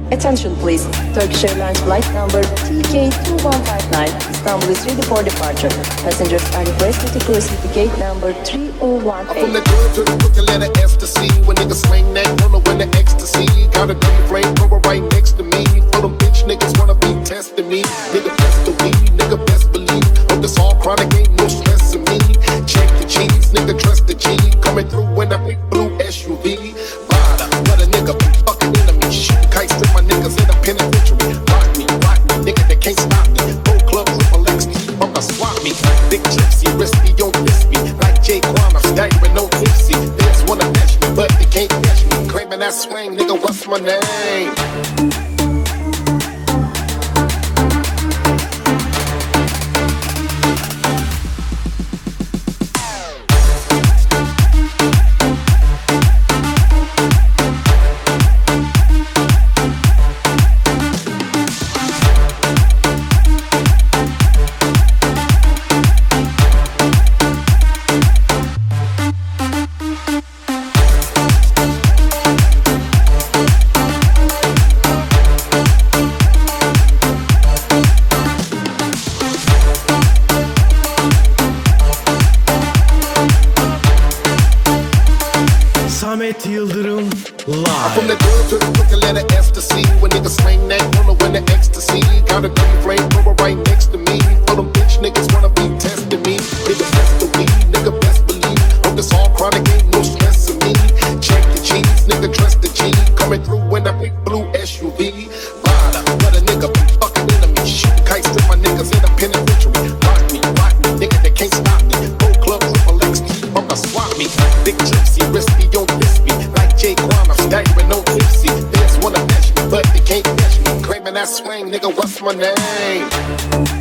Attention please, Turkish Airlines flight number TK2159 Istanbul is ready for departure. Passengers are requested to proceed to gate number 3018. I'm from the good to the crooked letter S to C. When niggas slang that, don't know when the ecstasy. Got a green flame cover right next to me. For them bitch niggas wanna be testing me. Nigga best to me, nigga best believe. Hope this all chronic ain't no stress to me. Check the cheese, nigga trust the G. Coming through in a big blue SUV. Rada, what a nigga be fucking enemy. Shoot kites to my niggas in a penitentiary. Rock me, nigga they can't stop me. Go club, triple X, I'm gonna swap me. Big gypsy, risky, don't miss me. Like Jay Quan, I'm staggering, no tipsy. They just wanna match me, but they can't catch me. Claiming that swing, nigga, what's my name? Samet Yıldırım live. From the good to the crooked letter S to C. When niggas slang that, don't know when the ecstasy. Got a green flame cover right next to me. For them bitch niggas wanna be testing me. Nigga best to me, nigga best believe. Hope this all chronic ain't no stress to me. Check the cheese, nigga trust the G. Coming through in a big blue SUV. Rada, what a nigga be fucking enemy. Shoot kites to my niggas in a penitentiary. Rock me, nigga they can't stop me. Go club, triple X, I'm gonna swap me. Big gypsy, risky, don't miss me. Like Jay Quan, I'm staggering, no tipsy. They just wanna match me, but they can't catch me. Claiming that swing, nigga, what's my name?